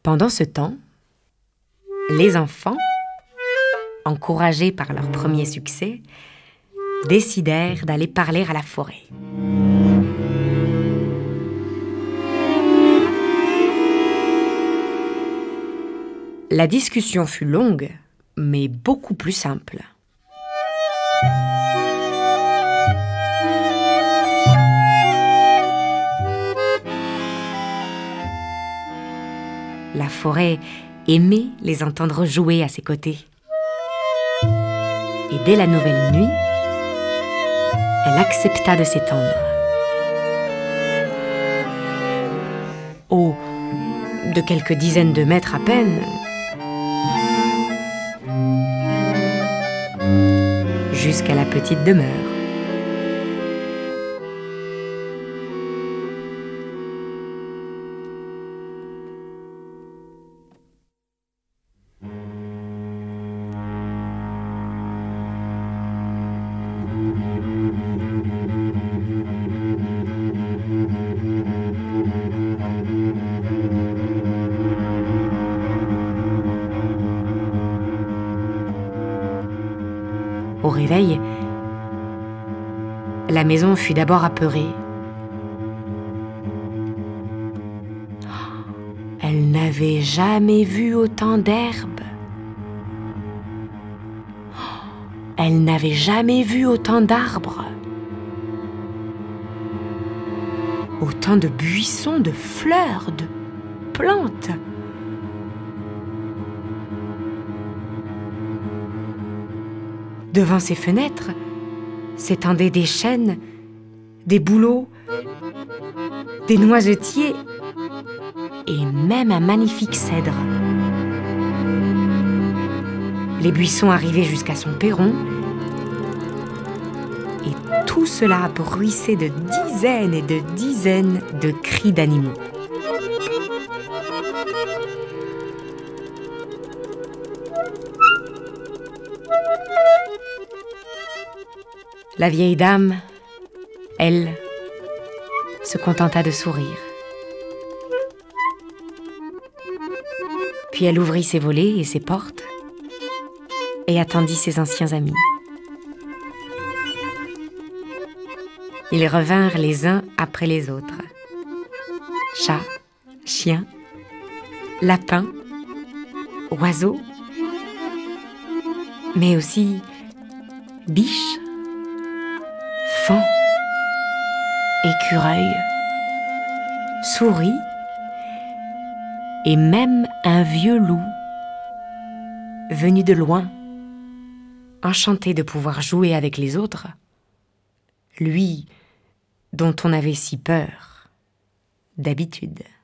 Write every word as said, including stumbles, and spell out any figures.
Pendant ce temps, les enfants, encouragés par leur premier succès, décidèrent d'aller parler à la forêt. La discussion fut longue, mais beaucoup plus simple. La forêt aimait les entendre jouer à ses côtés. Et dès la nouvelle nuit, elle accepta de s'étendre. Haut de quelques dizaines de mètres à peine, jusqu'à la petite demeure. Au réveil, la maison fut d'abord apeurée. Elle n'avait jamais vu autant d'herbes. Elle n'avait jamais vu autant d'arbres. Autant de buissons, de fleurs, de plantes. Devant ses fenêtres s'étendaient des chênes, des bouleaux, des noisetiers et même un magnifique cèdre. Les buissons arrivaient jusqu'à son perron et tout cela bruissait de dizaines et de dizaines de cris d'animaux. La vieille dame, elle, se contenta de sourire. Puis elle ouvrit ses volets et ses portes et attendit ses anciens amis. Ils revinrent les uns après les autres. Chats, chiens, lapins, oiseaux, mais aussi biches, faons, écureuils, souris et même un vieux loup venu de loin, enchanté de pouvoir jouer avec les autres, lui dont on avait si peur d'habitude.